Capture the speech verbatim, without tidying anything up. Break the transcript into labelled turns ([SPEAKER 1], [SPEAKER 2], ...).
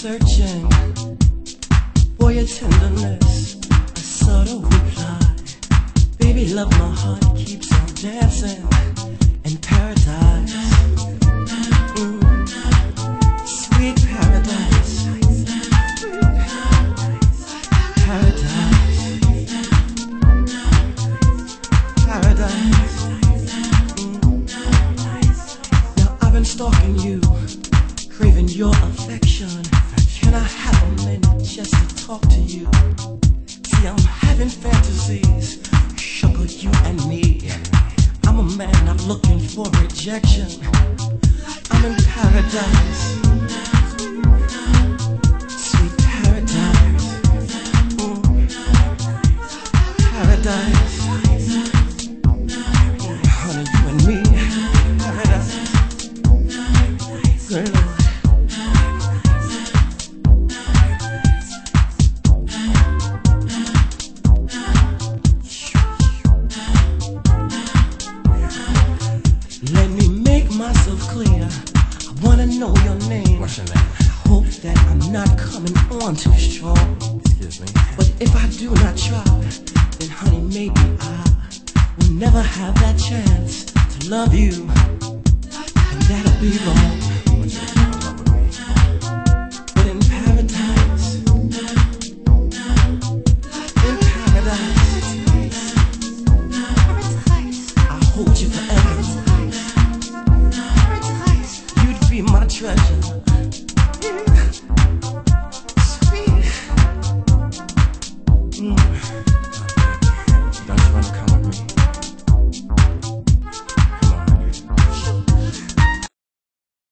[SPEAKER 1] searching for your tenderness, a subtle reply. Baby, love, my heart keeps on dancing in paradise. Mm. Sweet paradise. Paradise. Paradise. Mm. Now I've been stalking you, craving your affection. Can I have a minute just to talk to you? See, I'm having fantasies, sugar, you and me. I'm a man not looking for rejection. I'm in paradise, sweet paradise, mm. Paradise, mm. Honey, you and me, paradise, good Lord. Let me make myself clear. I wanna know your name.
[SPEAKER 2] What's your name?
[SPEAKER 1] I hope that I'm not coming on too strong.
[SPEAKER 2] Excuse me.
[SPEAKER 1] But if I do not try, then honey, maybe I will never have that chance to love you, and that'll be wrong.
[SPEAKER 2] What's your name? Love with me?
[SPEAKER 1] But in paradise, in paradise, I'll hold you forever. You'd be my treasure. Yeah.